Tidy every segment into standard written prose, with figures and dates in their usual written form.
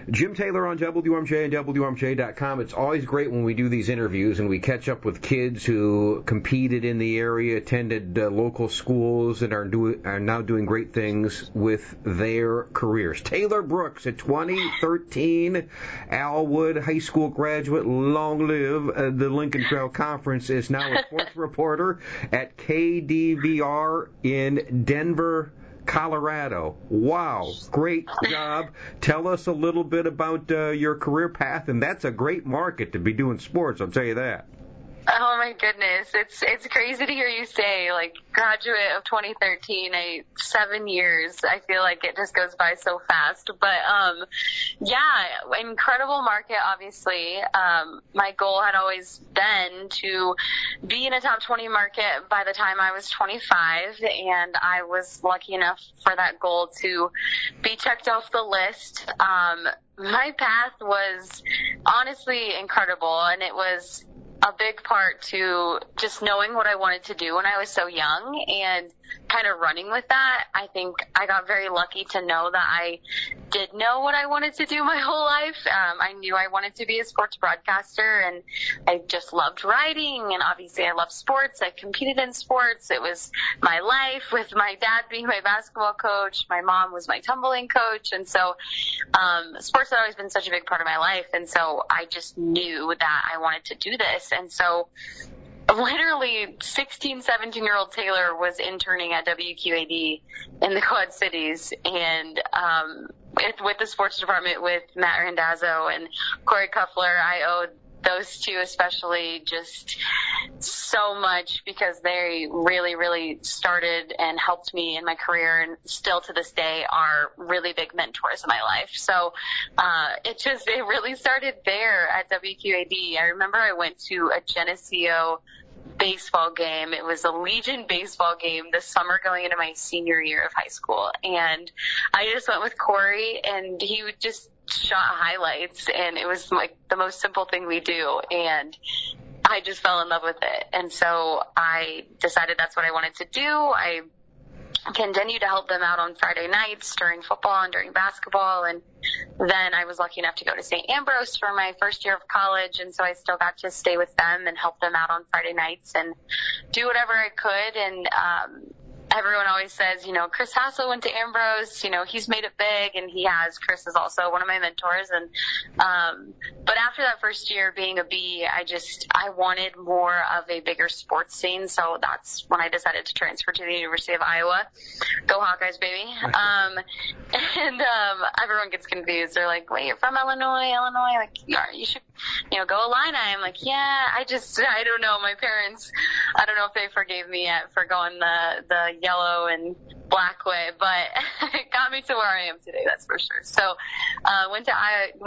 Jim Taylor on WMJ and WMJ.com. It's always great when we do these interviews and we catch up with kids who competed in the area, attended local schools, and are now doing great things with their careers. Taylor Brooks, a 2013 Alwood High School graduate, long live the Lincoln Trail Conference, is now a sports reporter at KDVR in Denver, Colorado. Wow, great job. Tell us a little bit about your career path, and that's a great market to be doing sports, I'll tell you that. Oh my goodness, it's crazy to hear you say, like, graduate of 2013, 7 years. I feel like it just goes by so fast. But yeah, incredible market, obviously. My goal had always been to be in a top 20 market by the time I was 25, and I was lucky enough for that goal to be checked off the list. My path was honestly incredible, and it was a big part to just knowing what I wanted to do when I was so young and kind of running with that. I think I got very lucky to know that I did know what I wanted to do my whole life. I knew I wanted to be a sports broadcaster, and I just loved writing, and obviously I love sports. I competed in sports. It was my life, with my dad being my basketball coach. My mom was my tumbling coach, and so sports had always been such a big part of my life, and so I just knew that I wanted to do this. And so literally 16, 17-year-old Taylor was interning at WQAD in the Quad Cities, and with the sports department with Matt Randazzo and Corey Kuffler. I owed those two especially just so much, because they really, really started and helped me in my career, and still to this day are really big mentors in my life. So it really started there at WQAD. I remember I went to a Geneseo baseball game. It was a Legion baseball game this summer going into my senior year of high school, and I just went with Corey, and he would just shot highlights, and it was like the most simple thing we do, and I just fell in love with it. And so I decided that's what I wanted to do. I continued to help them out on Friday nights during football and during basketball, and then I was lucky enough to go to St. Ambrose for my first year of college, and so I still got to stay with them and help them out on Friday nights and do whatever I could. And everyone always says, Chris Hassel went to Ambrose, he's made it big, and he has. Chris is also one of my mentors. And but after that first year being a B, I wanted more of a bigger sports scene, so that's when I decided to transfer to the University of Iowa. Go Hawkeyes, baby. And everyone gets confused. They're like, wait, you're from Illinois? Like, you should, go Illini. I'm like, yeah, I don't know. My parents, I don't know if they forgave me yet for going the yellow and black way, but it got me to where I am today, that's for sure. So went to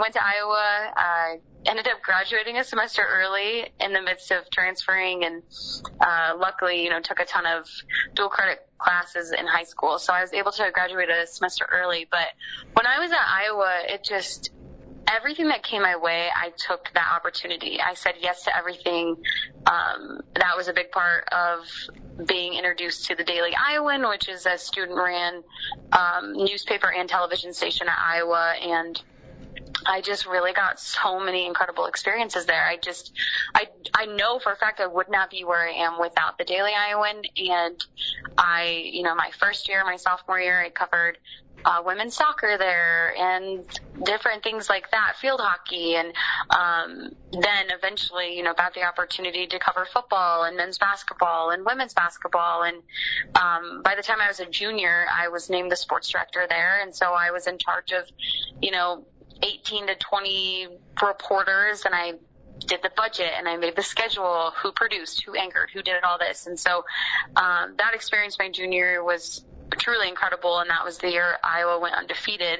Iowa, ended up graduating a semester early in the midst of transferring, and luckily, took a ton of dual credit classes in high school, so I was able to graduate a semester early. But when I was at Iowa, everything that came my way, I took that opportunity. I said yes to everything. That was a big part of being introduced to the Daily Iowan, which is a student-ran newspaper and television station at Iowa, and I just really got so many incredible experiences there. I know for a fact I would not be where I am without the Daily Iowan. And my first year, my sophomore year, I covered women's soccer there and different things like that, field hockey. And then eventually, got the opportunity to cover football and men's basketball and women's basketball. And by the time I was a junior, I was named the sports director there. And so I was in charge of, 18 to 20 reporters, and I did the budget, and I made the schedule, who produced, who anchored, who did all this. And so that experience my junior year was truly incredible, and that was the year Iowa went undefeated.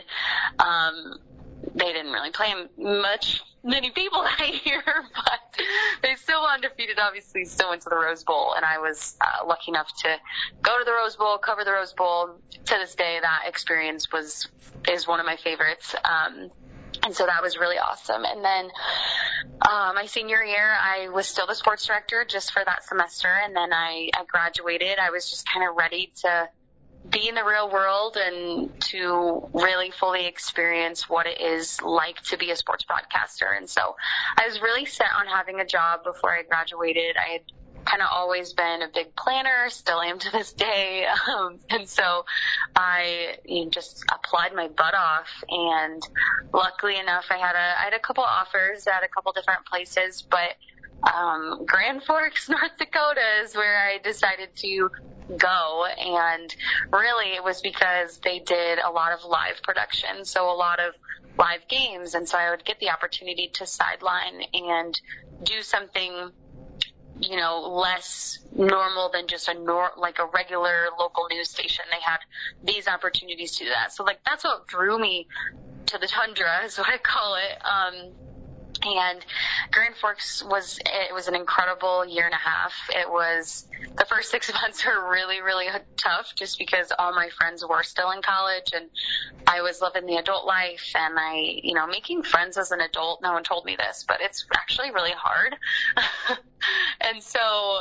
They didn't really play many people that year, but they still were undefeated, obviously, still went to the Rose Bowl, and I was lucky enough to go to the Rose Bowl, cover the Rose Bowl. To this day, that experience is one of my favorites. And so that was really awesome. And then my senior year, I was still the sports director just for that semester. And then I graduated. I was just kind of ready to be in the real world and to really fully experience what it is like to be a sports broadcaster. And so I was really set on having a job before I graduated. I had kind of always been a big planner, still am to this day. And so I just applied my butt off, and luckily enough, I had a couple offers at a couple different places, but Grand Forks, North Dakota is where I decided to go. And really it was because they did a lot of live production, so a lot of live games. And so I would get the opportunity to sideline and do something, less normal than just like a regular local news station. They had these opportunities to do that. So that's what drew me to the tundra, is what I call it. And Grand Forks was an incredible year and a half. It was, the first 6 months were really, really tough, just because all my friends were still in college and I was living the adult life, and making friends as an adult, no one told me this, but it's actually really hard. And so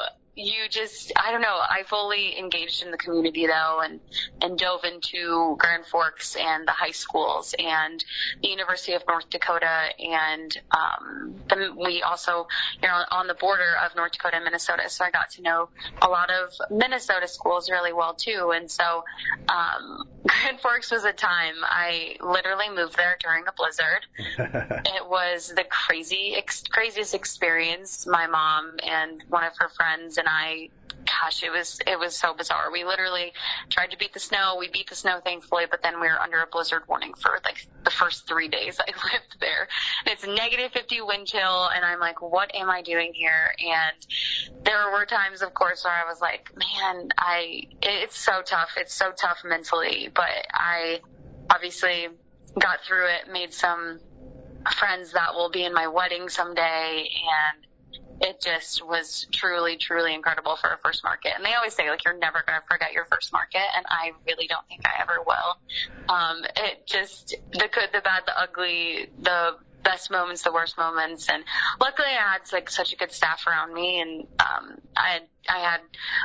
I don't know, I fully engaged in the community though, and dove into Grand Forks and the high schools and the University of North Dakota. And we also, on the border of North Dakota and Minnesota, so I got to know a lot of Minnesota schools really well too. And so Grand Forks was a time. I literally moved there during a blizzard. It was the craziest experience. My mom and one of her friends and I, it was so bizarre. We literally tried to beat the snow. We beat the snow, thankfully, but then we were under a blizzard warning for the first 3 days I lived there. And it's negative 50 wind chill, and I'm like, what am I doing here? And there were times, of course, where I was like, man, it's so tough. It's so tough mentally, but I obviously got through it, made some friends that will be in my wedding someday, and it just was truly, truly incredible for a first market. And they always say, you're never going to forget your first market, and I really don't think I ever will. It just, the good, the bad, the ugly, the best moments, the worst moments. And luckily I had such a good staff around me, and I had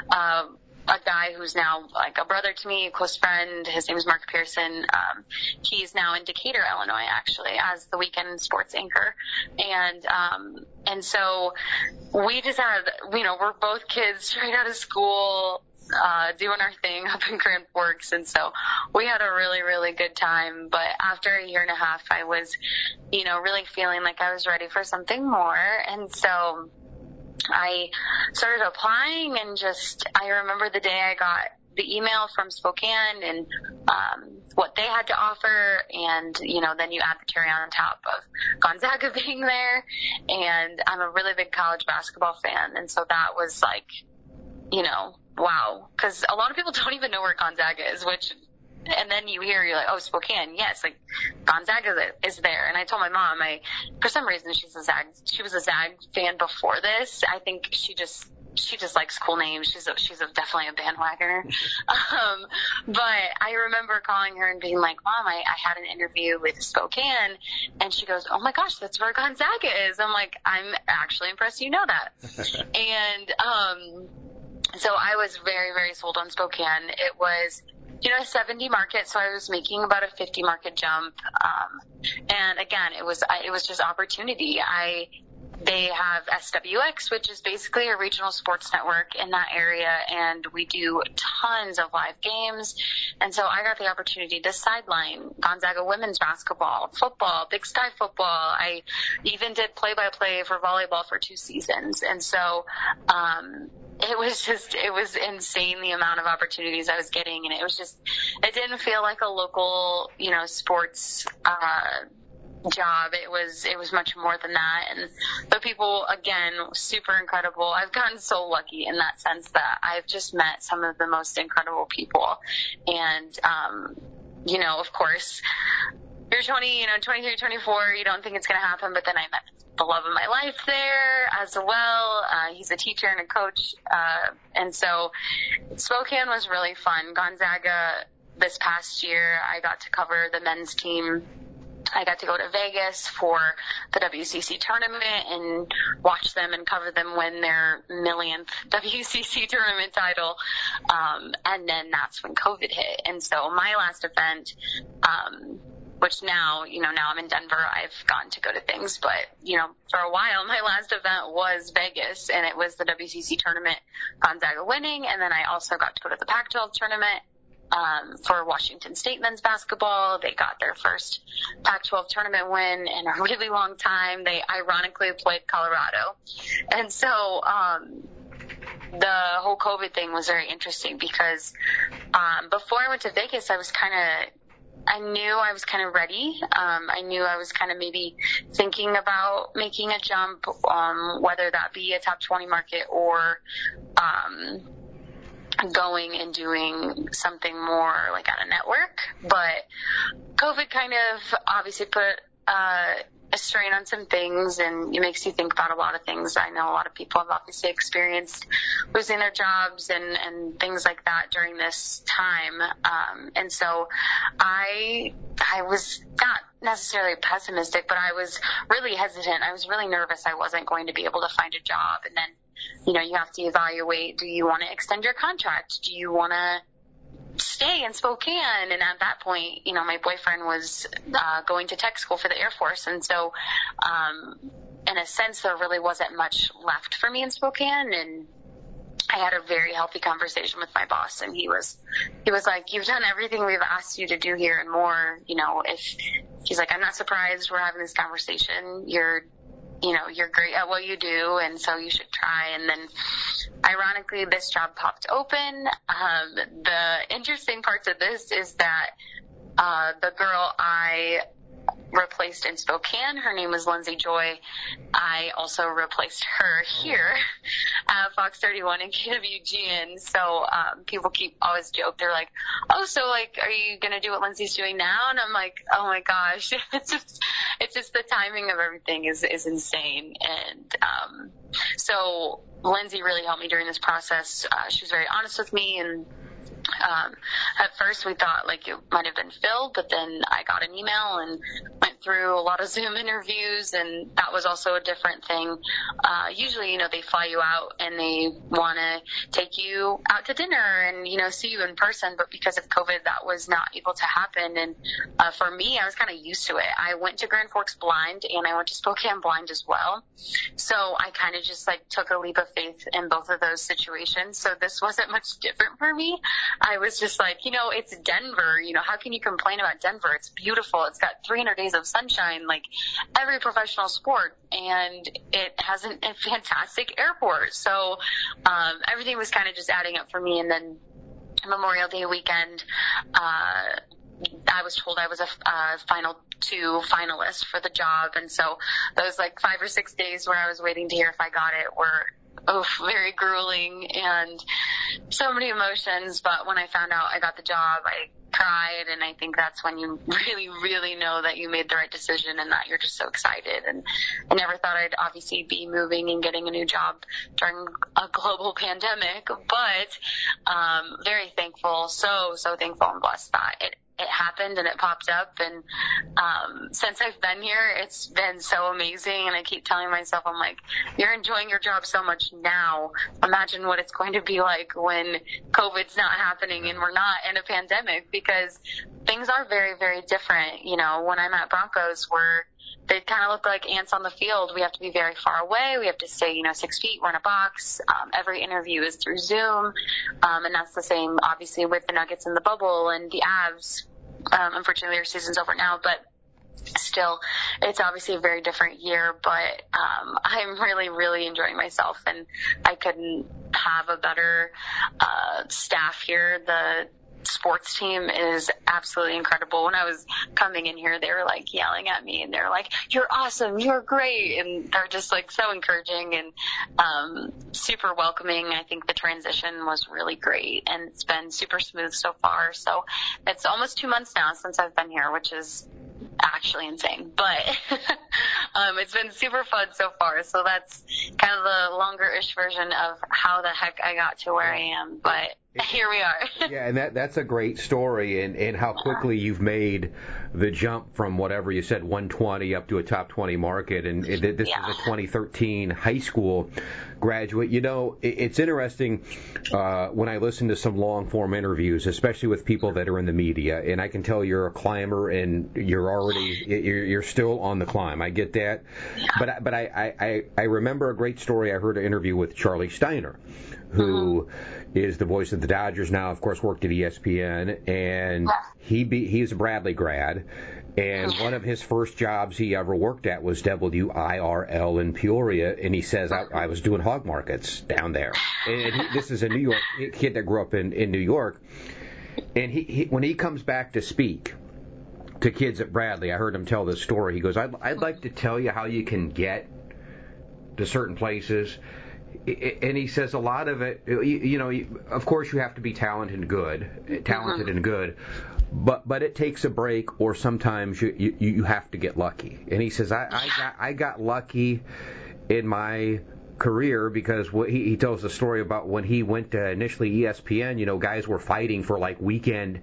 a guy who's now a brother to me, a close friend. His name is Mark Pearson. He's now in Decatur, Illinois, actually, as the weekend sports anchor. And so we just had, we're both kids straight out of school, doing our thing up in Grand Forks. And so we had a really, really good time. But after a year and a half, I was, really feeling like I was ready for something more. And so I started applying, and I remember the day I got the email from Spokane and what they had to offer, and then you add the cherry on top of Gonzaga being there, and I'm a really big college basketball fan, and so that was wow, because a lot of people don't even know where Gonzaga is, and then you're like, oh, Spokane, yes, Gonzaga is there. And I told my mom, for some reason she was a Zag fan before this. I think she just likes cool names. She's definitely a bandwagoner. But I remember calling her and being like, Mom, I had an interview with Spokane, and she goes, oh my gosh, that's where Gonzaga is. I'm like, I'm actually impressed you know that. And so I was very, very sold on Spokane. It was a 70 market, so I was making about a 50 market jump. And again, it was just opportunity. They have SWX, which is basically a regional sports network in that area, and we do tons of live games. And so I got the opportunity to sideline Gonzaga women's basketball, football, Big Sky football. I even did play-by-play for volleyball for 2 seasons. And so it was insane the amount of opportunities I was getting, and it didn't feel like a local, sports job. It was much more than that. And the people, again, super incredible. I've gotten so lucky in that sense that I've just met some of the most incredible people. And of course, you're 20, 23, 24, you don't think it's going to happen, but then I met the love of my life there as well. He's a teacher and a coach. And so Spokane was really fun. Gonzaga, this past year, I got to cover the men's team I got to go to Vegas for the WCC tournament and watch them and cover them win their millionth WCC tournament title. And then that's when COVID hit. And so my last event, which now I'm in Denver, I've gotten to go to things, but, for a while, my last event was Vegas, and it was the WCC tournament, Gonzaga winning, and then I also got to go to the Pac-12 tournament, for Washington State men's basketball. They got their first Pac-12 tournament win in a really long time. They ironically played Colorado. And so, the whole COVID thing was very interesting because, before I went to Vegas, I knew I was kind of ready. I knew I was kind of maybe thinking about making a jump, whether that be a top 20 market or, going and doing something more like at a network. But COVID kind of obviously put, a strain on some things, and it makes you think about a lot of things. I know a lot of people have obviously experienced losing their jobs and things like that during this time. And so I was not necessarily pessimistic, but I was really hesitant. I was really nervous I wasn't going to be able to find a job. And then, you have to evaluate, do you want to extend your contract? Do you want to stay in Spokane? And at that point, my boyfriend was going to tech school for the Air Force. And so, in a sense, there really wasn't much left for me in Spokane. And I had a very healthy conversation with my boss, and he was like, you've done everything we've asked you to do here and more. If he's like, I'm not surprised we're having this conversation. You're great at what you do, and so you should try. And then, ironically, this job popped open. The interesting parts of this is that the girl I replaced in Spokane, her name was Lindsay Joy. I also replaced her here at Fox 31 and KWG. And so people always joke, they're like, oh, so are you going to do what Lindsay's doing now? And I'm like, oh my gosh, it's just the timing of everything is insane. And so Lindsay really helped me during this process. She was very honest with me, and at first we thought it might have been filled, but then I got an email and went through a lot of Zoom interviews, and that was also a different thing. Usually, they fly you out and they want to take you out to dinner and, see you in person, but because of COVID, that was not able to happen. And for me, I was kind of used to it. I went to Grand Forks blind, and I went to Spokane blind as well. So I kind of just took a leap of faith in both of those situations. So this wasn't much different for me. I was just like, it's Denver. How can you complain about Denver? It's beautiful. It's got 300 days of sunshine, like every professional sport, and it has a fantastic airport. So everything was kind of just adding up for me. And then Memorial Day weekend, I was told I was a final two finalist for the job. And so those 5 or 6 days where I was waiting to hear if I got it were very grueling and so many emotions. But when I found out I got the job, I cried, and I think that's when you really, really know that you made the right decision and that you're just so excited. And I never thought I'd obviously be moving and getting a new job during a global pandemic, but very thankful, so thankful and blessed that it happened and it popped up. And since I've been here, it's been so amazing. And I keep telling myself, I'm like, you're enjoying your job so much now. Imagine what it's going to be like when COVID's not happening and we're not in a pandemic, because things are very, very different. When I'm at Broncos, they kind of look like ants on the field. We have to be very far away. We have to stay, 6 feet. We're in a box. Every interview is through Zoom. And that's the same, obviously, with the Nuggets in the bubble and the Avs. Unfortunately, their season's over now, but still, it's obviously a very different year. But I'm really, really enjoying myself, and I couldn't have a better staff here. The sports team is absolutely incredible. When I was coming in here, they were yelling at me, and they're like, you're awesome, you're great. And they're just so encouraging and super welcoming. I think the transition was really great, and it's been super smooth so far. So it's almost 2 months now since I've been here, which is actually insane, but it's been super fun so far. So that's kind of the longer-ish version of how the heck I got to where I am, but here we are. Yeah, and that's a great story, and how quickly you've made the jump from whatever you said, 120 up to a top 20 market, and this is a 2013 high school graduate. You know, it's interesting when I listen to some long-form interviews, especially with people that are in the media, and I can tell you're a climber and you're still on the climb. I get that, but I remember a great story. I heard an interview with Charlie Steiner, who is the voice of the Dodgers now, of course, worked at ESPN, and he's a Bradley grad, and one of his first jobs he ever worked at was WIRL in Peoria, and he says, I was doing hog markets down there. And this is a New York kid that grew up in New York, and he when he comes back to speak to kids at Bradley, I heard him tell this story. He goes, I'd like to tell you how you can get to certain places. And he says a lot of it, you know, of course you have to be talented and good, but it takes a break, or sometimes you have to get lucky. And he says, I got lucky in my career because he tells the story about when he went to initially ESPN, you know, guys were fighting for like weekend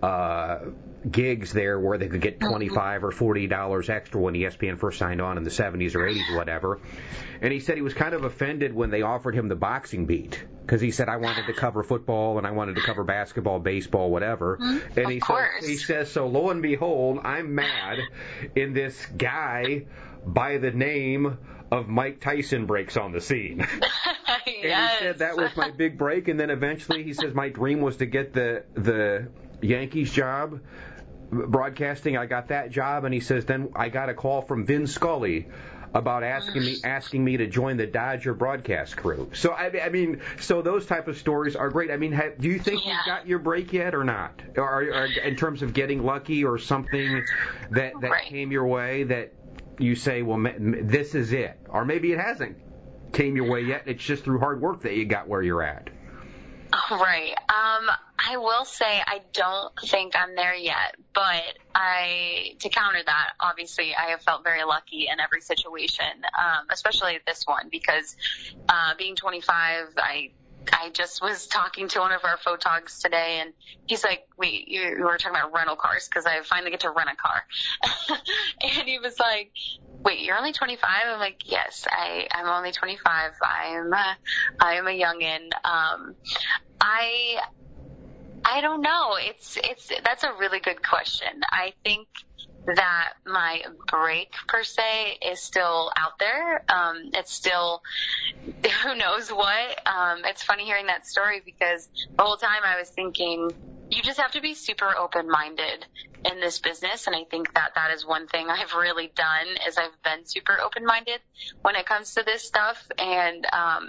gigs there where they could get $25 or $40 extra when ESPN first signed on in the 70s or 80s or whatever. And he said he was kind of offended when they offered him the boxing beat, because he said, I wanted to cover football and I wanted to cover basketball, baseball, whatever. And he says, so lo and behold, I'm mad, and this guy by the name of Mike Tyson breaks on the scene. And he said that was my big break, and then eventually he says my dream was to get the Yankees job broadcasting. I got that job, and he says then I got a call from Vin Scully about asking me to join the Dodger broadcast crew. So I mean, so those type of stories are great. I mean, do you think you got your break yet or not? Or in terms of getting lucky or something that came your way that you say, well, this is it, or maybe it hasn't came your way yet. It's just through hard work that you got where you're at. Right. I will say I don't think I'm there yet, but to counter that, obviously I have felt very lucky in every situation, especially this one, because being 25, I just was talking to one of our photogs today, and he's like, wait, you were talking about rental cars, because I finally get to rent a car. And he was like, wait, you're only 25? I'm like, yes, I'm only 25. I am a youngin'. I don't know. That's a really good question. I think that my break per se is still out there. It's still, who knows what. It's funny hearing that story, because the whole time I was thinking, you just have to be super open-minded in this business. And I think that is one thing I've really done, is I've been super open-minded when it comes to this stuff. And,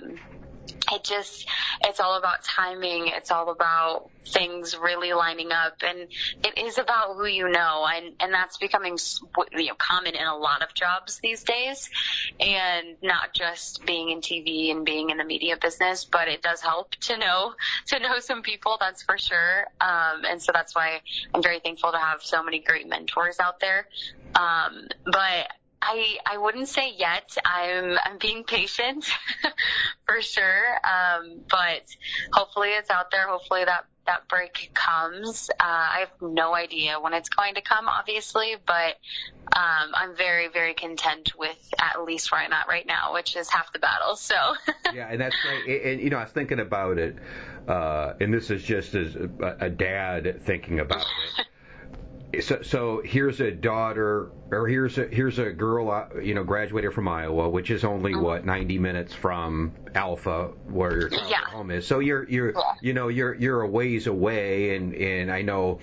it's all about timing. It's all about things really lining up, and it is about who you know, and that's becoming, common in a lot of jobs these days, and not just being in TV and being in the media business, but it does help to know some people, that's for sure. And so that's why I'm very thankful to have so many great mentors out there. But I wouldn't say yet. I'm being patient for sure. But hopefully it's out there. Hopefully that break comes. I have no idea when it's going to come, obviously, but I'm very, very content with at least where I'm at right now, which is half the battle. So yeah, and that's great. And I was thinking about it, and this is just as a dad thinking about it. So here's a daughter, or here's a girl, graduated from Iowa, which is only 90 minutes from Alpha, where your home is. So you're a ways away, and I know,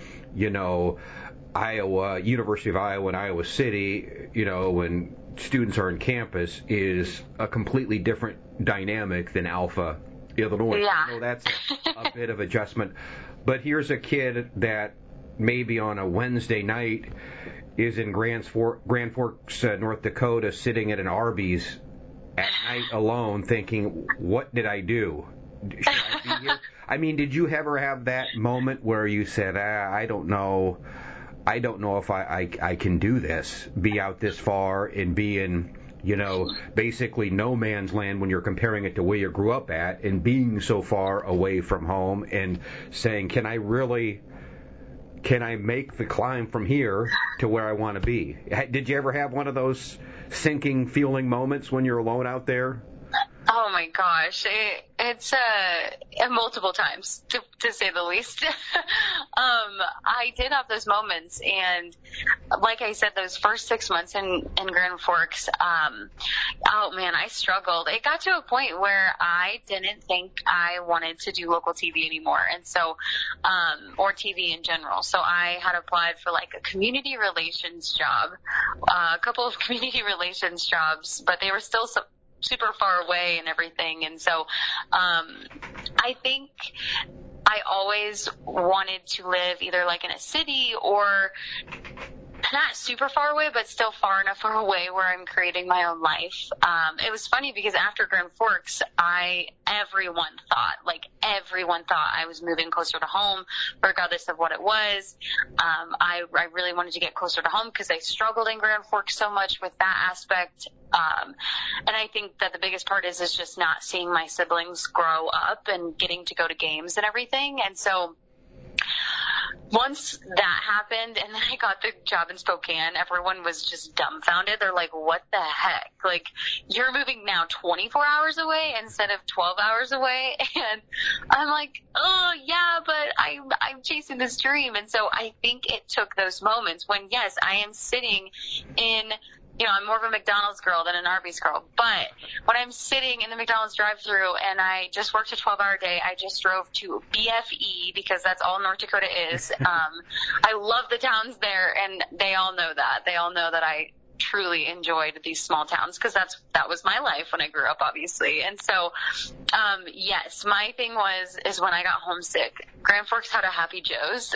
Iowa, University of Iowa and Iowa City, when students are on campus, is a completely different dynamic than Alpha, Illinois. Yeah. I know that's a bit of adjustment, but here's a kid that maybe on a Wednesday night is in Grand Forks, North Dakota, sitting at an Arby's at night alone thinking, what did I do? Should I be here? I mean, did you ever have that moment where you said, I don't know if I can do this, be out this far and be in, basically no man's land when you're comparing it to where you grew up at, and being so far away from home and saying, can I really can I make the climb from here to where I want to be? Did you ever have one of those sinking feeling moments when you're alone out there? Oh my gosh, it's multiple times to say the least. I did have those moments, and like I said, those first 6 months in Grand Forks, oh man, I struggled. It got to a point where I didn't think I wanted to do local TV anymore, and so or TV in general. So I had applied for like a community relations job, a couple of community relations jobs, but they were still super far away and everything. And so I think I always wanted to live either like in a city or not super far away, but still far enough away where I'm creating my own life. It was funny because after Grand Forks, everyone thought I was moving closer to home, regardless of what it was. I really wanted to get closer to home because I struggled in Grand Forks so much with that aspect. And I think that the biggest part is just not seeing my siblings grow up and getting to go to games and everything. And so once that happened and then I got the job in Spokane, everyone was just dumbfounded. They're like, what the heck? Like, you're moving now 24 hours away instead of 12 hours away? And I'm like, oh yeah, but I'm chasing this dream. And so I think it took those moments when, yes, I am sitting in, I'm more of a McDonald's girl than an Arby's girl. But when I'm sitting in the McDonald's drive-thru and I just worked a 12-hour day, I just drove to BFE because that's all North Dakota is. I love the towns there, and they all know that. They all know that I truly enjoyed these small towns because that was my life when I grew up, obviously. And so, yes, my thing is when I got homesick, Grand Forks had a Happy Joe's.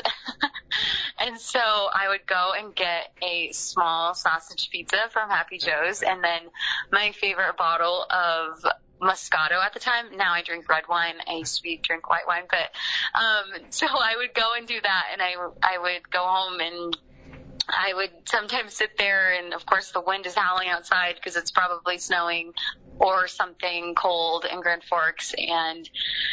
And so I would go and get a small sausage pizza from Happy Joe's, and then my favorite bottle of Moscato at the time. Now I drink red wine. I used to drink white wine, but so I would go and do that, and I would go home and I would sometimes sit there, and of course the wind is howling outside because it's probably snowing or something cold in Grand Forks, and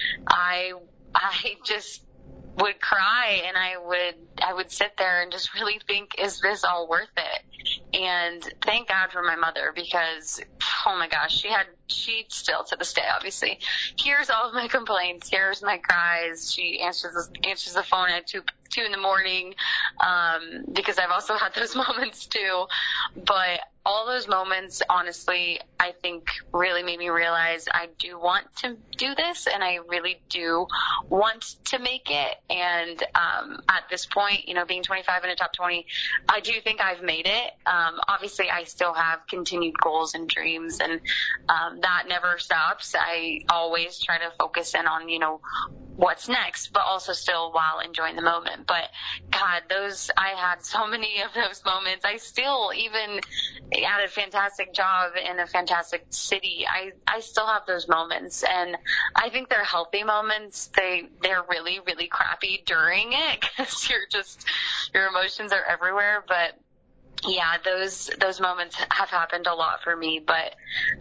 I just would cry, and I would sit there and just really think, is this all worth it? And thank God for my mother, because oh my gosh, she still to this day obviously hears all of my complaints, hears my cries. She answers the phone at 2 in the morning, because I've also had those moments too. But all those moments, honestly, I think really made me realize I do want to do this, and I really do want to make it. And at this point, being 25 in a top 20, I do think I've made it. Obviously, I still have continued goals and dreams, and that never stops. I always try to focus in on, what's next, but also still while enjoying the moment. But God, I had so many of those moments. I still, even at a fantastic job in a fantastic city, I still have those moments, and I think they're healthy moments. They're really, really crappy during it because your emotions are everywhere. But yeah, those moments have happened a lot for me, but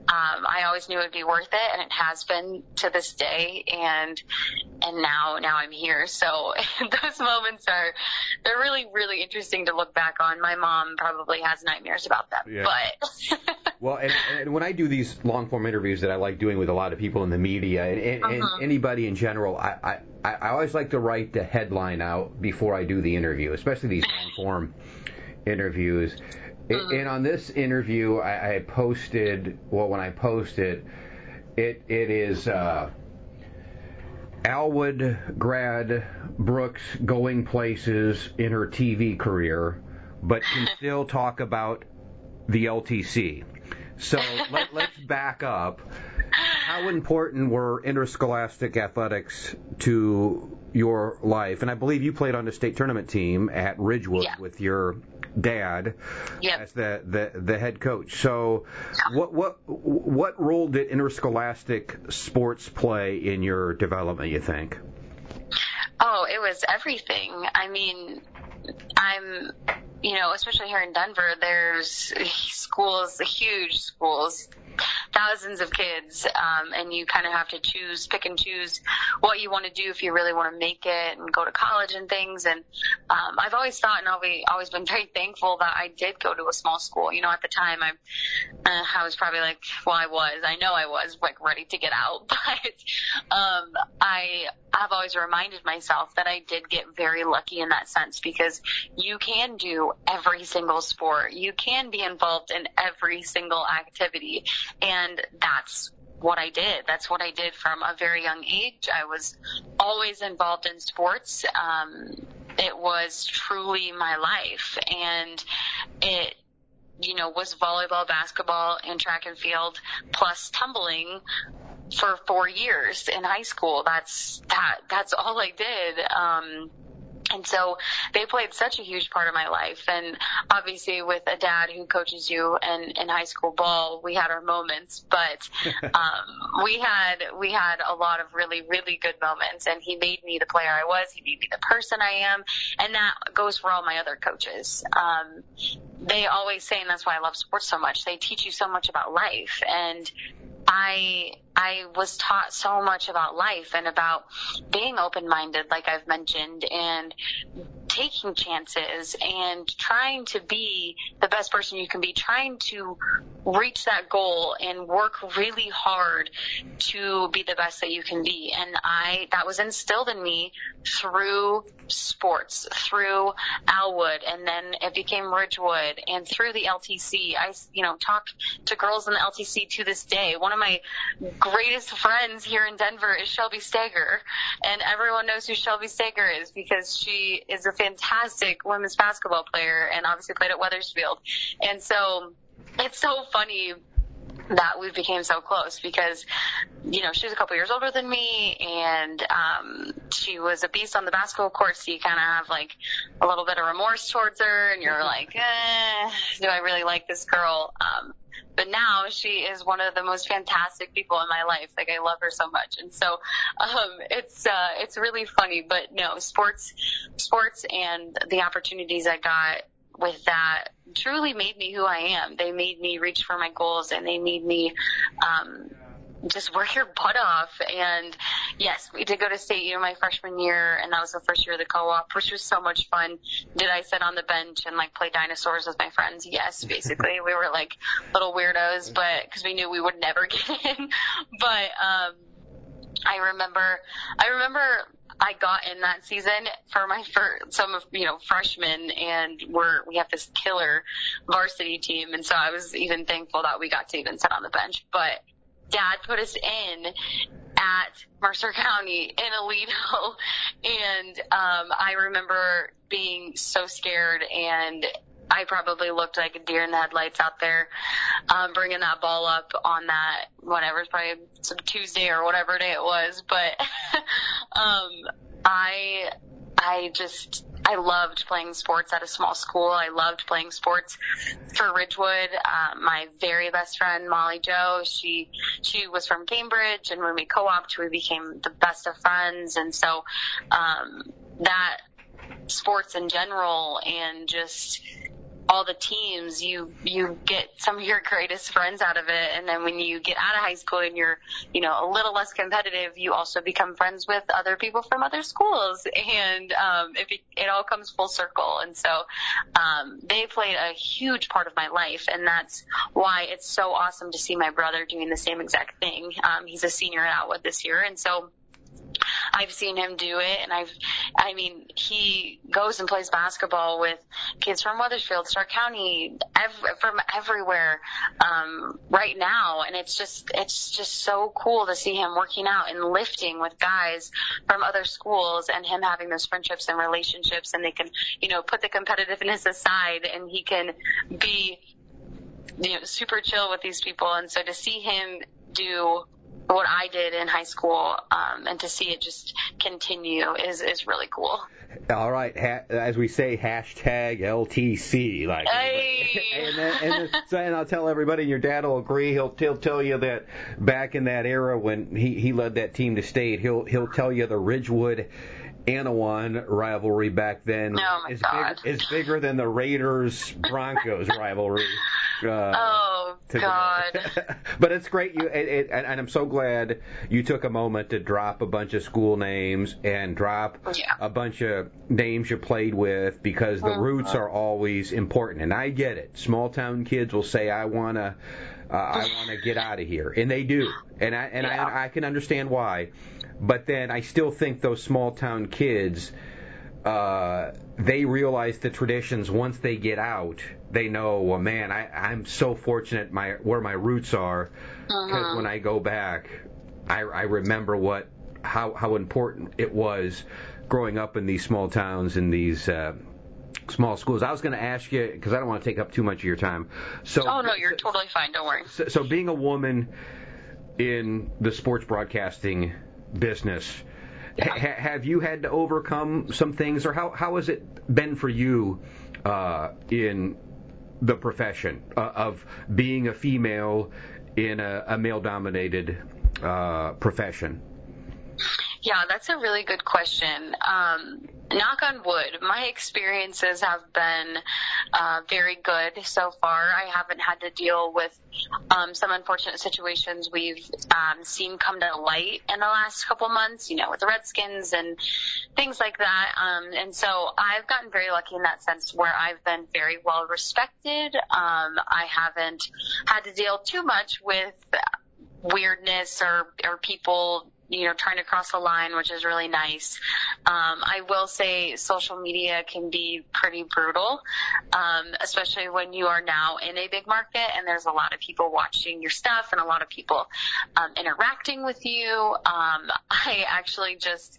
I always knew it would be worth it, and it has been to this day, and now I'm here. So those moments they're really, really interesting to look back on. My mom probably has nightmares about them, yeah. But well, and when I do these long form interviews that I like doing with a lot of people in the media and anybody in general, I always like to write the headline out before I do the interview, especially these long form interviews. And on this interview, I posted, when I posted, it is Elwood grad Brooks going places in her TV career, but can still talk about the LTC. So let's back up. How important were interscholastic athletics to your life? And I believe you played on the state tournament team at Ridgewood with your dad as the head coach. So what role did interscholastic sports play in your development, you think? Oh, it was everything. I mean, especially here in Denver, there's schools, huge schools, thousands of kids, and you kind of have to pick and choose what you want to do if you really want to make it and go to college and things. And I've always thought, and I've always been very thankful that I did go to a small school. You know, at the time, I was probably like, well, I was like ready to get out, but I've always reminded myself that I did get very lucky in that sense, because you can do every single sport. You can be involved in every single activity. And that's what I did. That's what I did from a very young age. I was always involved in sports. It was truly my life. And it, was volleyball, basketball, and track and field, plus tumbling for 4 years in high school. That's all I did. And so they played such a huge part of my life. And obviously with a dad who coaches you in high school ball, we had our moments, but, we had a lot of really, really good moments, and he made me the player I was. He made me the person I am. And that goes for all my other coaches. They always say, and that's why I love sports so much, they teach you so much about life. And I was taught so much about life and about being open-minded, like I've mentioned, and taking chances and trying to be the best person you can be, trying to reach that goal and work really hard to be the best that you can be. And that was instilled in me through sports, through Alwood, and then it became Ridgewood, and through the LTC. I, talk to girls in the LTC to this day. One of my greatest friends here in Denver is Shelby Steger, and everyone knows who Shelby Steger is because she is a fantastic women's basketball player and obviously played at Wethersfield. And so it's so funny that we became so close because, she was a couple years older than me, and she was a beast on the basketball court, so you kind of have like a little bit of remorse towards her, and you're like, do I really like this girl? But now she is one of the most fantastic people in my life. Like, I love her so much. And so, it's really funny, but no, sports and the opportunities I got with that truly made me who I am. They made me reach for my goals, and they made me, just work your butt off. And yes, we did go to state my freshman year, and that was the first year of the co-op, which was so much fun. Did I sit on the bench and play dinosaurs with my friends? Yes, basically. We were like little weirdos, but because we knew we would never get in. But I remember I got in that season for some of, freshmen, and we have this killer varsity team. And so I was even thankful that we got to even sit on the bench. But Dad put us in at Mercer County in Aledo, and I remember being so scared, and I probably looked like a deer in the headlights out there, bringing that ball up on that, whatever, probably some Tuesday or whatever day it was. But I loved playing sports at a small school. I loved playing sports for Ridgewood. My very best friend, Molly Jo, she was from Cambridge, and when we co-opted, we became the best of friends. And so, that sports in general and just all the teams, you get some of your greatest friends out of it. And then when you get out of high school and you're, a little less competitive, you also become friends with other people from other schools. And, it all comes full circle. And so, they played a huge part of my life. And that's why it's so awesome to see my brother doing the same exact thing. He's a senior at Atwood this year. And so, I've seen him do it, and he goes and plays basketball with kids from Wethersfield, Stark County, from everywhere, right now. And it's just so cool to see him working out and lifting with guys from other schools, and him having those friendships and relationships, and they can, put the competitiveness aside, and he can be, super chill with these people. And so to see him do what I did in high school, and to see it just continue is really cool. All right, as we say, hashtag LTC. And I'll tell everybody, your dad will agree. He'll tell you that back in that era when he led that team to state, he'll tell you the Ridgewood Anawan rivalry back then is bigger than the Raiders-Broncos rivalry. God. But it's great, and I'm so glad you took a moment to drop a bunch of school names and drop a bunch of names you played with, because the roots are always important. And I get it. Small town kids will say, I want to get out of here, and they do, and I can understand why. But then I still think those small town kids, they realize the traditions once they get out. They know, well, man, I'm so fortunate where my roots are, because when I go back, I remember how important it was growing up in these small towns, in these small schools. I was going to ask you, because I don't want to take up too much of your time. Oh, no, you're totally fine. Don't worry. So being a woman in the sports broadcasting business, have you had to overcome some things, or how has it been for you in the profession of being a female in a male-dominated profession? Yeah, that's a really good question. Knock on wood, my experiences have been very good so far. I haven't had to deal with some unfortunate situations we've seen come to light in the last couple months, with the Redskins and things like that. And so I've gotten very lucky in that sense, where I've been very well respected. I haven't had to deal too much with weirdness or people trying to cross the line, which is really nice. I will say social media can be pretty brutal, especially when you are now in a big market and there's a lot of people watching your stuff and a lot of people interacting with you. I actually just,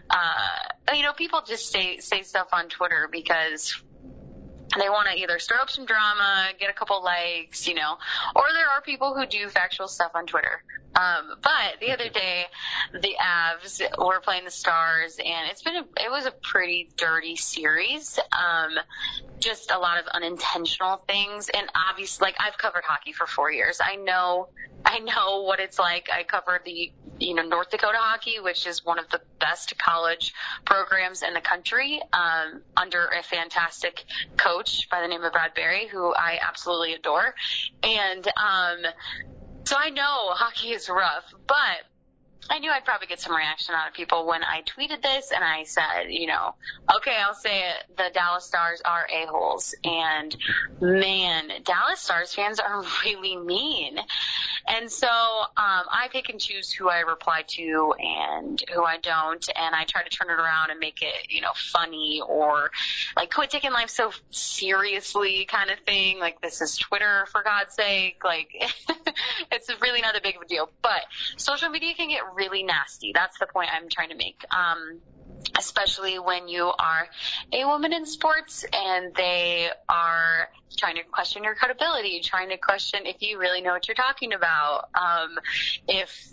people just say stuff on Twitter because they want to either stir up some drama, get a couple likes, or there are people who do factual stuff on Twitter. But the other day, the Avs were playing the Stars, and it was a pretty dirty series. Just a lot of unintentional things, and obviously, I've covered hockey for 4 years. I know what it's like. I covered the, North Dakota hockey, which is one of the best college programs in the country, under a fantastic coach by the name of Brad Berry, who I absolutely adore. And, so I know hockey is rough, but I knew I'd probably get some reaction out of people when I tweeted this, and I said, okay, I'll say it, the Dallas Stars are a-holes. And man, Dallas Stars fans are really mean. And so I pick and choose who I reply to and who I don't, and I try to turn it around and make it, funny, or quit taking life so seriously kind of thing. This is Twitter, for God's sake. It's really not a big of a deal. But social media can get really nasty. That's the point I'm trying to make. Especially when you are a woman in sports and they are trying to question your credibility, trying to question if you really know what you're talking about. If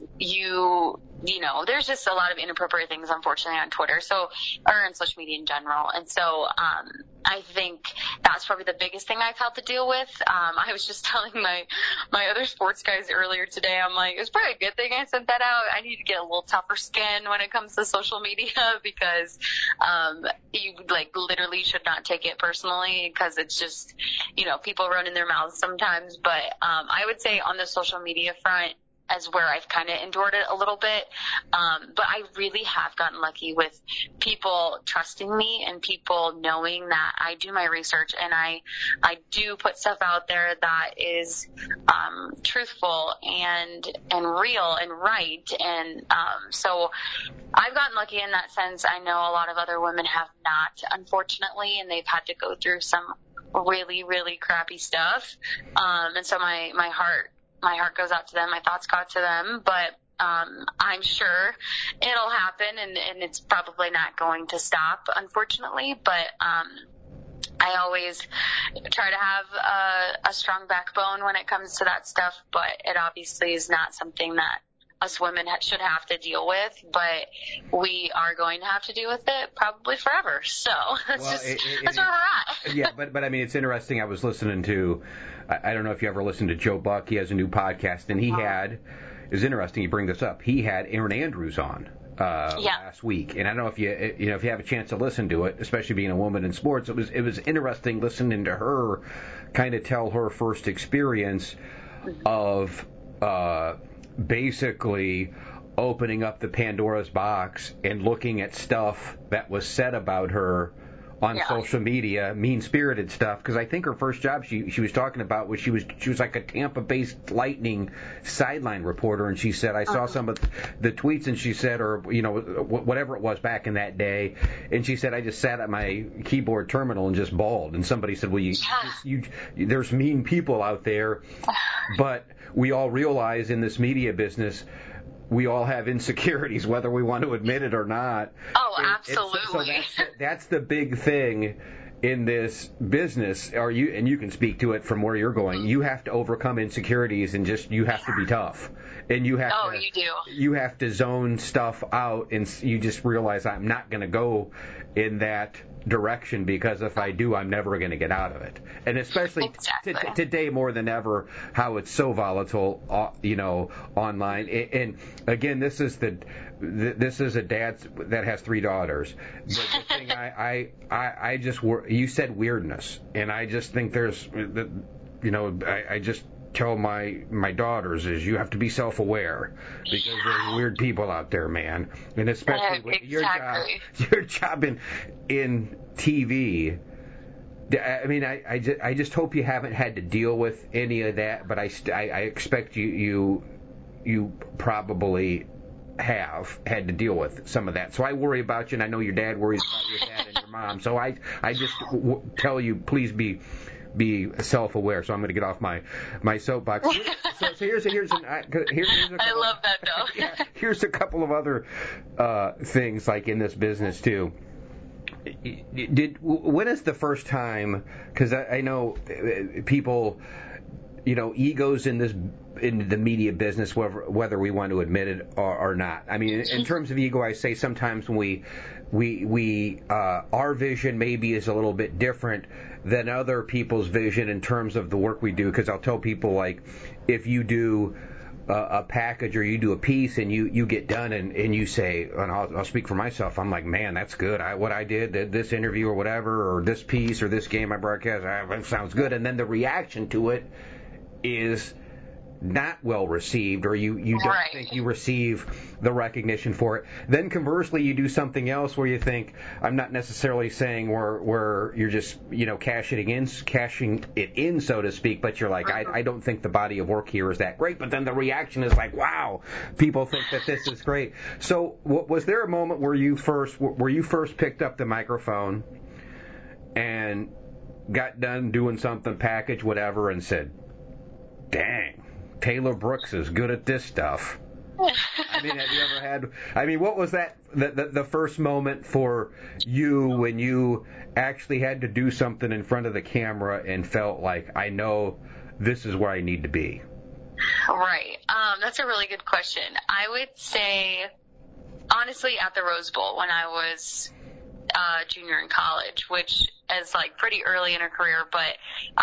there's just a lot of inappropriate things, unfortunately, on Twitter, or on social media in general. And so, I think that's probably the biggest thing I've had to deal with. I was just telling my other sports guys earlier today, I'm like, it's probably a good thing I sent that out. I need to get a little tougher skin when it comes to social media, because, you literally should not take it personally, because it's just, people running their mouths sometimes. But, I would say on the social media front, as where I've kind of endured it a little bit. But I really have gotten lucky with people trusting me and people knowing that I do my research and I do put stuff out there that is truthful and real and right. And so I've gotten lucky in that sense. I know a lot of other women have not, unfortunately, and they've had to go through some really, really crappy stuff. And so my heart goes out to them. My thoughts go out to them, but I'm sure it'll happen, and it's probably not going to stop, unfortunately. But I always try to have a strong backbone when it comes to that stuff, but it obviously is not something that us women should have to deal with, but we are going to have to deal with it probably forever. So that's where we're at. Yeah, but I mean, it's interesting. I was listening to, I don't know if you ever listened to Joe Buck. He has a new podcast, and it's interesting you bring this up. He had Erin Andrews on last week, and I don't know if you have a chance to listen to it, especially being a woman in sports. It was interesting listening to her kind of tell her first experience of basically opening up the Pandora's box and looking at stuff that was said about her on social media, mean-spirited stuff, because I think her first job she was talking about was she was like a Tampa-based Lightning sideline reporter, and she said, I saw some of the tweets, and she said, or whatever it was back in that day, and she said, I just sat at my keyboard terminal and just bawled, and somebody said, well, there's mean people out there, but we all realize in this media business we all have insecurities, whether we want to admit it or not. Oh, absolutely. So that's the big thing in this business. And you can speak to it from where you're going. You have to overcome insecurities, and you have to be tough. And you have you do. You have to zone stuff out, and you just realize I'm not going to go in that direction, because if I do, I'm never going to get out of it. And especially today more than ever, how it's so volatile, online. And again, this is a dad that has 3 daughters. The thing I just you said weirdness, and I just think there's, I just tell my daughters is you have to be self-aware, because there's weird people out there, man, and especially with your job in TV. I mean, I just hope you haven't had to deal with any of that, but I expect you probably have had to deal with some of that. So I worry about you, and I know your dad worries about your dad and your mom. So I just tell you, please be self-aware. So I'm going to get off my soapbox. So here's I love that though. Here's a couple of other things like in this business too. When is the first time? Because I know people, egos in the media business, whether we want to admit it or not. I mean, in terms of ego, I say sometimes when we our vision maybe is a little bit different than other people's vision in terms of the work we do. Because I'll tell people, like, if you do a package or you do a piece and you get done and you say, and I'll speak for myself, I'm like, man, that's good. What I did, this interview or whatever, or this piece or this game I broadcast, that sounds good. And then the reaction to it is not well received, or you don't think you receive the recognition for it. Then conversely, you do something else where you think, I'm not necessarily saying where you're just cashing it in, so to speak, but you're like, I don't think the body of work here is that great. But then the reaction is like, wow, people think that this is great. So was there a moment where you first picked up the microphone and got done doing something, package, whatever, and said, dang, Taylor Brooks is good at this stuff? I mean, have you ever had? I mean, what was that? The first moment for you when you actually had to do something in front of the camera and felt like, I know this is where I need to be? Right. That's a really good question. I would say, honestly, at the Rose Bowl when I was junior in college, which is like pretty early in her career, but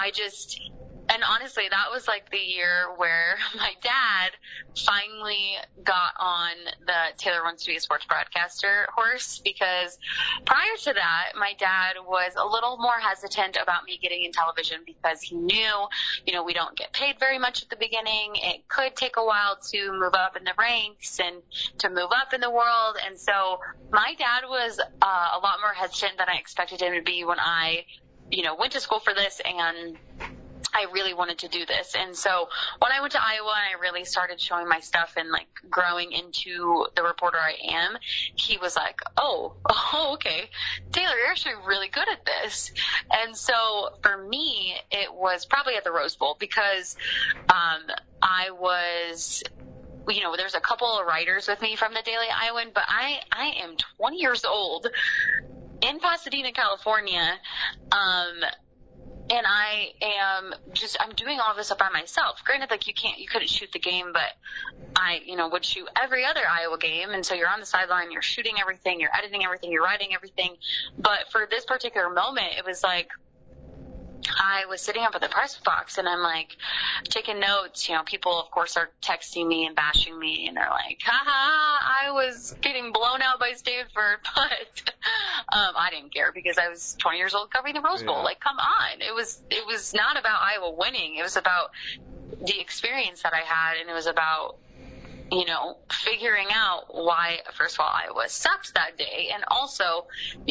and honestly, that was like the year where my dad finally got on the Taylor Wants to Be a Sports Broadcaster horse, because prior to that, my dad was a little more hesitant about me getting in television because he knew, we don't get paid very much at the beginning. It could take a while to move up in the ranks and to move up in the world. And so my dad was a lot more hesitant than I expected him to be when I, went to school for this, and I really wanted to do this. And so when I went to Iowa and I really started showing my stuff and like growing into the reporter I am, he was like, oh, okay, Taylor, you're actually really good at this. And so for me, it was probably at the Rose Bowl, because I was, there's a couple of writers with me from the Daily Iowan, but I am 20 years old in Pasadena, California, and I'm doing all this up by myself. Granted, like you couldn't shoot the game, but I, would shoot every other Iowa game. And so you're on the sideline, you're shooting everything, you're editing everything, you're writing everything. But for this particular moment, it was like, I was sitting up at the press box and I'm like taking notes. People of course are texting me and bashing me and they're like, haha, I was getting blown out by Stanford, but I didn't care because I was 20 years old covering the Rose Bowl. Like, come on. It was not about Iowa winning. It was about the experience that I had, and it was about figuring out why, first of all, Iowa sucked that day, and also,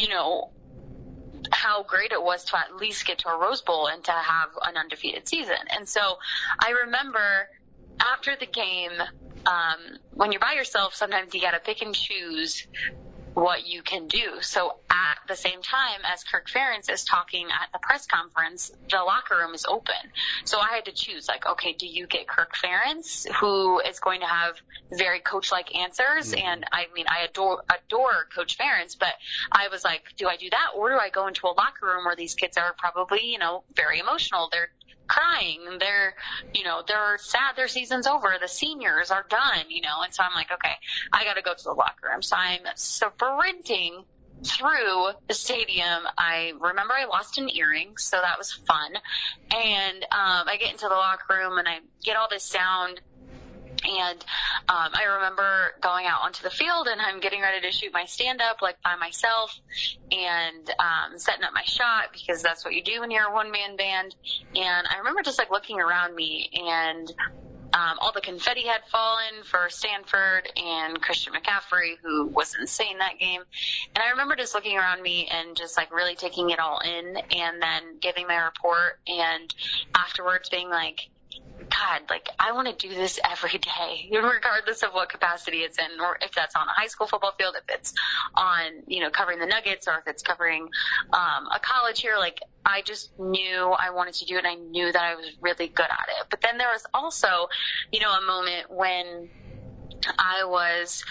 how great it was to at least get to a Rose Bowl and to have an undefeated season. And so I remember after the game, when you're by yourself, sometimes you got to pick and choose what you can do. So at the same time as Kirk Ferentz is talking at the press conference, the locker room is open. So I had to choose, like, okay, do you get Kirk Ferentz, who is going to have very coach-like answers? Mm-hmm. And I mean, I adore Coach Ferentz, but I was like, do I do that, or do I go into a locker room where these kids are probably, very emotional? They're crying, they're sad their season's over, the seniors are done, and so I'm like, okay, I gotta go to the locker room. So I'm sprinting through the stadium. I remember I lost an earring, so that was fun. And I get into the locker room and I get all this sound. And I remember going out onto the field and I'm getting ready to shoot my stand-up, like, by myself, and setting up my shot, because that's what you do when you're a one-man band. And I remember just, like, looking around me, and all the confetti had fallen for Stanford and Christian McCaffrey, who was insane that game. And I remember just looking around me and just, like, really taking it all in, and then giving my report, and afterwards being like, God, like, I want to do this every day, regardless of what capacity it's in, or if that's on a high school football field, if it's on, covering the Nuggets, or if it's covering a college here. Like, I just knew I wanted to do it, and I knew that I was really good at it. But then there was also, a moment when I was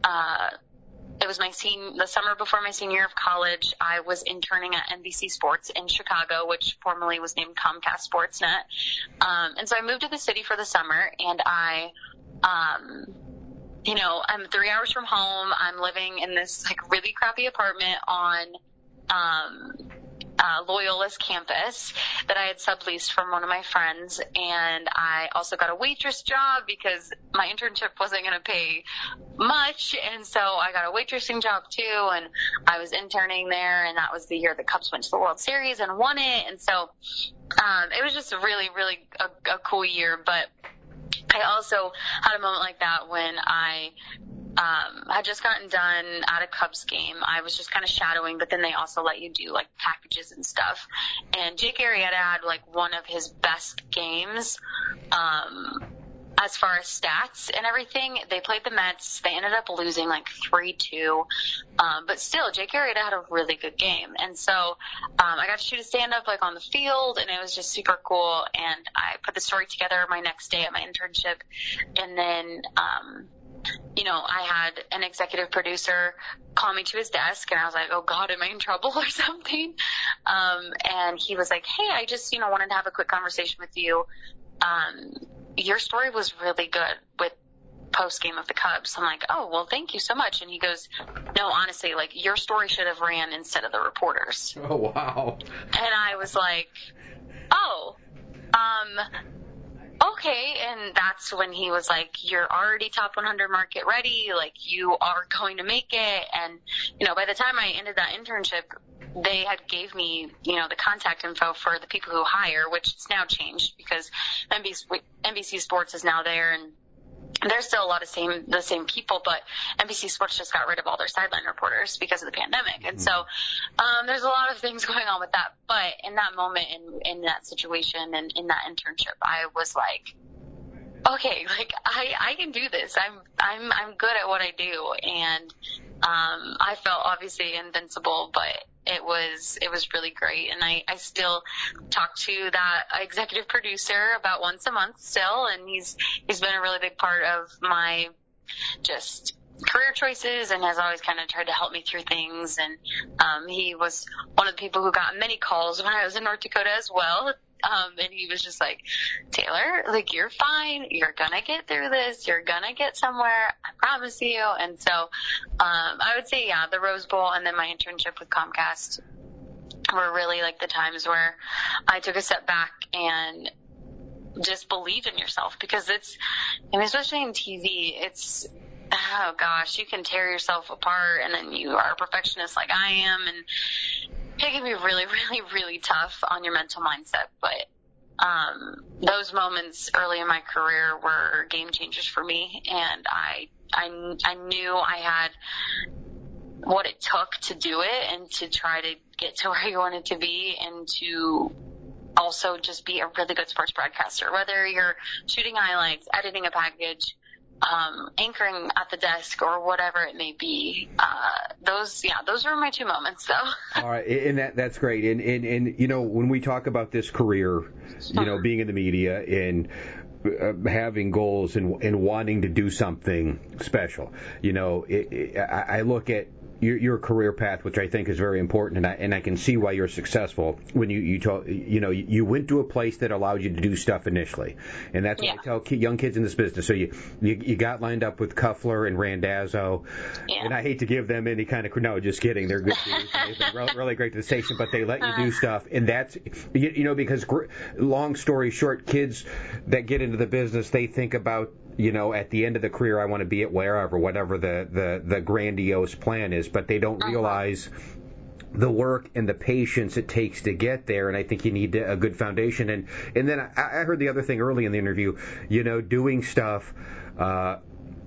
it was the summer before my senior year of college. I was interning at NBC Sports in Chicago, which formerly was named Comcast Sportsnet. And so I moved to the city for the summer, and I'm 3 hours from home. I'm living in this, like, really crappy apartment on Loyola's campus that I had subleased from one of my friends. And I also got a waitress job because my internship wasn't going to pay much. And so I got a waitressing job too. And I was interning there. And that was the year the Cubs went to the World Series and won it. And so, it was just a really, really a cool year. But I also had a moment like that when I had just gotten done at a Cubs game. I was just kind of shadowing, but then they also let you do, like, packages and stuff. And Jake Arrieta had, like, one of his best games as far as stats and everything. They played the Mets. They ended up losing, like, 3-2. But still, Jake Arrieta had a really good game. And so I got to shoot a stand-up, like, on the field, and it was just super cool. And I put the story together my next day at my internship. And then I had an executive producer call me to his desk, and I was like, oh God, am I in trouble or something? And he was like, hey, I just, wanted to have a quick conversation with you. Your story was really good with post game of the Cubs. I'm like, oh, well, thank you so much. And he goes, no, honestly, like, your story should have ran instead of the reporters. Oh, wow. And I was like, oh, okay. And that's when he was like, you're already top 100 market ready. Like, you are going to make it. And, by the time I ended that internship, they had gave me, the contact info for the people who hire, which has now changed because NBC Sports is now there, and there's still a lot of the same people, but NBC Sports just got rid of all their sideline reporters because of the pandemic. And so, there's a lot of things going on with that. But in that moment, in that situation and in that internship, I was like, okay, like, I can do this. I'm good at what I do. And, I felt obviously invincible, but it was really great. And I still talk to that executive producer about once a month still. And he's been a really big part of my just career choices and has always kind of tried to help me through things. And, he was one of the people who got many calls when I was in North Dakota as well. And he was just like, Taylor, like, you're fine. You're gonna get through this. You're gonna get somewhere. I promise you. And so, I would say, yeah, the Rose Bowl and then my internship with Comcast were really like the times where I took a step back and just believed in yourself, because especially in TV, it's, oh gosh, you can tear yourself apart, and then you are a perfectionist like I am, and it can be really, really, really tough on your mental mindset. But those moments early in my career were game changers for me, and I knew I had what it took to do it and to try to get to where you wanted to be, and to also just be a really good sports broadcaster, whether you're shooting highlights, editing a package, anchoring at the desk, or whatever it may be. Those were my two moments, though. All right, and that's great. And you know, when we talk about this career, you know, being in the media and having goals and wanting to do something special, you know, I look at your career path, which I think is very important, and I can see why you're successful when you went to a place that allowed you to do stuff initially, and that's what I tell young kids in this business. So you got lined up with Cuffler and Randazzo, and I hate to give them any kind of, no, just kidding, they're good dudes, they've been really great to the station, but they let you do stuff, and that's, you know, because long story short, kids that get into the business, they think about, you know, at the end of the career, I want to be at whatever the grandiose plan is, but they don't realize the work and the patience it takes to get there, and I think you need a good foundation. And then I heard the other thing early in the interview, you know, doing stuff out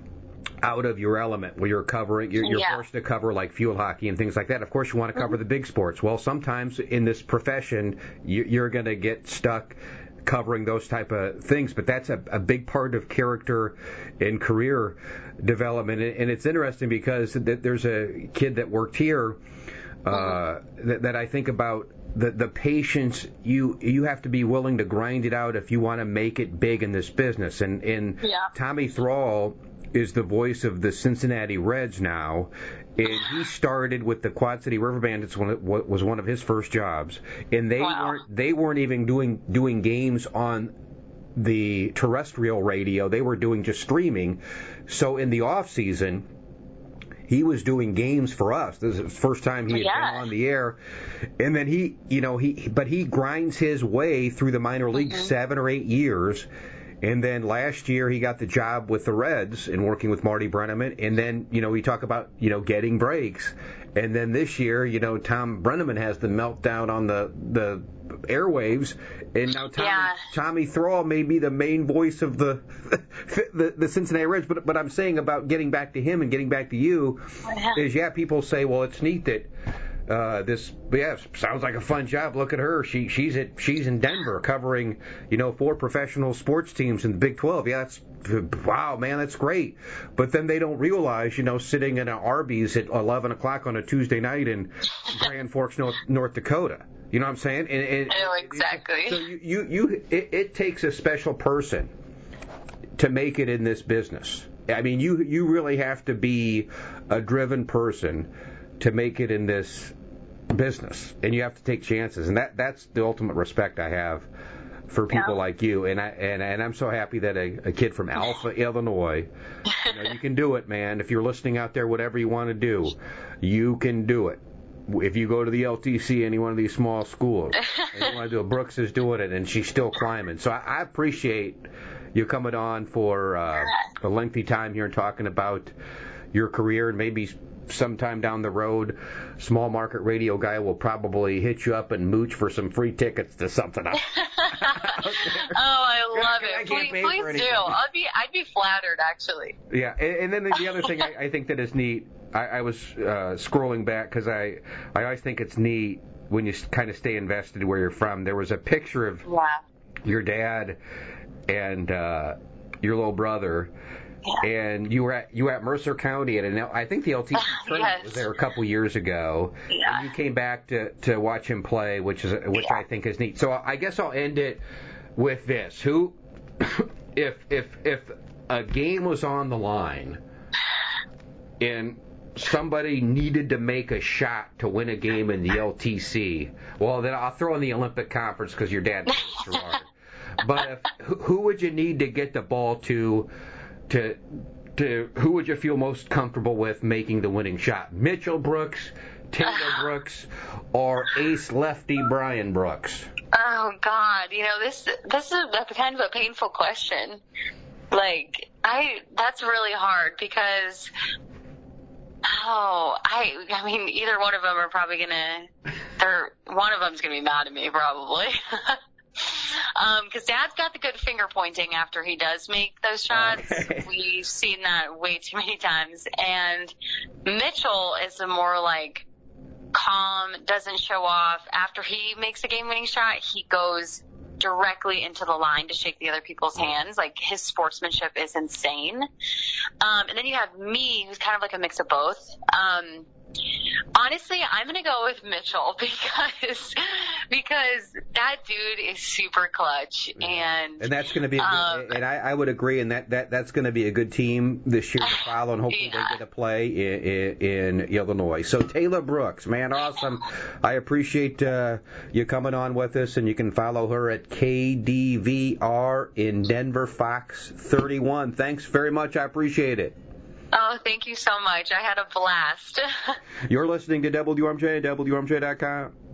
of your element, where you're forced to cover like field hockey and things like that. Of course, you want to cover the big sports. Well, sometimes in this profession, you're going to get stuck covering those type of things, but that's a big part of character and career development. And it's interesting because there's a kid that worked here that I think about the patience you have to be willing to grind it out if you want to make it big in this business. And Tommy Thrall is the voice of the Cincinnati Reds now, and he started with the Quad City River Bandits when it was one of his first jobs, and they weren't even doing games on the terrestrial radio. They were doing just streaming. So in the off season, he was doing games for us. This is the first time he had been on the air, and then he grinds his way through the minor leagues 7 or 8 years. And then last year he got the job with the Reds and working with Marty Brennaman. And then, you know, we talk about, you know, getting breaks. And then this year, you know, Tom Brennaman has the meltdown on the airwaves. And now Tommy Thrall may be the main voice of the Cincinnati Reds. But I'm saying about getting back to him and getting back to you is, people say, well, it's neat that sounds like a fun job. Look at her. She's in Denver covering, you know, 4 professional sports teams in the Big 12. Yeah, wow, man, that's great. But then they don't realize, you know, sitting in an Arby's at 11 o'clock on a Tuesday night in Grand Forks, North Dakota. You know what I'm saying? And exactly. So it takes a special person to make it in this business. I mean, you really have to be a driven person to make it in this business, and you have to take chances, and that's the ultimate respect I have for people like you, and I'm so happy that a kid from Alpha, Illinois, you know, you can do it, man. If you're listening out there, whatever you want to do, you can do it. If you go to the LTC, any one of these small schools, and you want to do it, Brooks is doing it, and she's still climbing. So I appreciate you coming on for a lengthy time here and talking about your career, and maybe sometime down the road, Small Market Radio Guy will probably hit you up and mooch for some free tickets to something else. I love it. Please do. I'd be flattered, actually. Yeah, and then the other thing I think that is neat, I was scrolling back because I always think it's neat when you kind of stay invested where you're from. There was a picture of your dad and your little brother. Yeah. And you were at Mercer County, and I think the LTC tournament was there a couple years ago. Yeah. And you came back to watch him play, which I think is neat. So I guess I'll end it with this: if a game was on the line and somebody needed to make a shot to win a game in the LTC, well, then I'll throw in the Olympic Conference because your dad plays Gerard. But who would you need to get the ball to who would you feel most comfortable with making the winning shot? Mitchell, Brooks, Taylor Brooks or ace lefty Brian Brooks? Oh God, this is a kind of a painful question. That's really hard because I mean either one of them are probably one of them's gonna be mad at me probably. Because Dad's got the good finger pointing after he does make those shots. Okay. We've seen that way too many times. And Mitchell is a more like calm, doesn't show off. After he makes a game-winning shot, he goes directly into the line to shake the other people's hands. Like, his sportsmanship is insane. And then you have me, who's kind of like a mix of both. Honestly, I'm going to go with Mitchell because that dude is super clutch. And that's going to be and I would agree, and that's going to be a good team this year to follow, and hopefully they get a play in Illinois. So Taylor Brooks, man, awesome. I appreciate you coming on with us, and you can follow her at KDVR in Denver, Fox 31. Thanks very much. I appreciate it. Oh, thank you so much. I had a blast. You're listening to WMJ, WMJ.com.